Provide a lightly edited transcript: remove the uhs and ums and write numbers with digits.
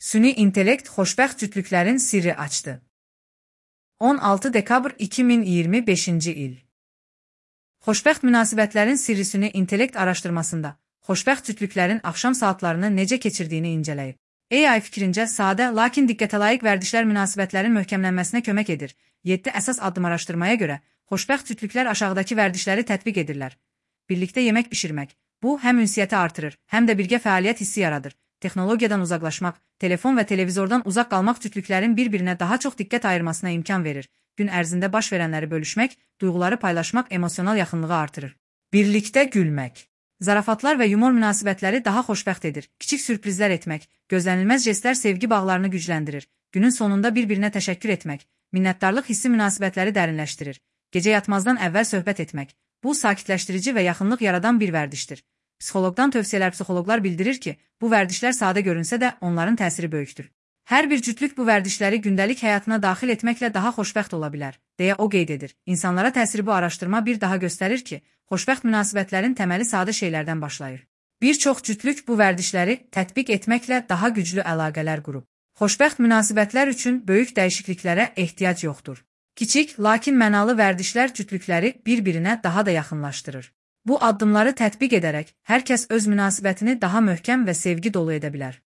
Süni intellekt xoşbəxt cütlüklərin sirri açdı. 16 dekabr 2025-ci il. Xoşbəxt münasibətlərin sirri süni intellekt araşdırmasında xoşbəxt cütlüklərin axşam saatlarını necə keçirdiyini incələyib. AI fikrincə sadə, lakin diqqətəlayiq vərdişlər münasibətlərin möhkəmlənməsinə kömək edir. 7 əsas addım araşdırmaya görə xoşbəxt cütlüklər aşağıdakı vərdişləri tətbiq edirlər. Birlikdə yemək bişirmək. Bu, həm ünsiyyəti artırır, həm də birgə fəaliyyət hissi yaradır. Texnologiyadan uzaqlaşmaq, telefon və televizordan uzaq qalmaq cütlüklərin bir-birinə daha çox diqqət ayırmasına imkan verir. Gün ərzində baş verənləri bölüşmək, duyğuları paylaşmaq emosional yaxınlığı artırır. Birlikdə gülmək. Zarafatlar və yumor münasibətləri daha xoşbəxt edir. Kiçik sürprizlər etmək, gözlənilməz jestlər sevgi bağlarını gücləndirir. Günün sonunda bir-birinə təşəkkür etmək, minnətdarlıq hissi münasibətləri dərinləşdirir. Gecə yatmazdan əvvəl söhbət etmək. Bu, sakitləşdirici və yaxınlıq yaradan bir vərdişdir. Psixoloqdan tövsiyələr psixoloqlar bildirir ki, bu vərdişlər sadə görünsə də onların təsiri böyükdür. Hər bir cütlük bu vərdişləri gündəlik həyatına daxil etməklə daha xoşbəxt ola bilər, deyə o qeyd edir. İnsanlara təsiri bu araşdırma bir daha göstərir ki, xoşbəxt münasibətlərin təməli sadə şeylərdən başlayır. Bir çox cütlük bu vərdişləri tətbiq etməklə daha güclü əlaqələr qurub. Xoşbəxt münasibətlər üçün böyük dəyişikliklərə ehtiyac yoxdur. Kiçik, lakin mənalı vərdişlər cütlükləri bir-birinə daha da yaxınlaşdırır. Bu addımları tətbiq edərək hər kəs öz münasibətini daha möhkəm və sevgi dolu edə bilər.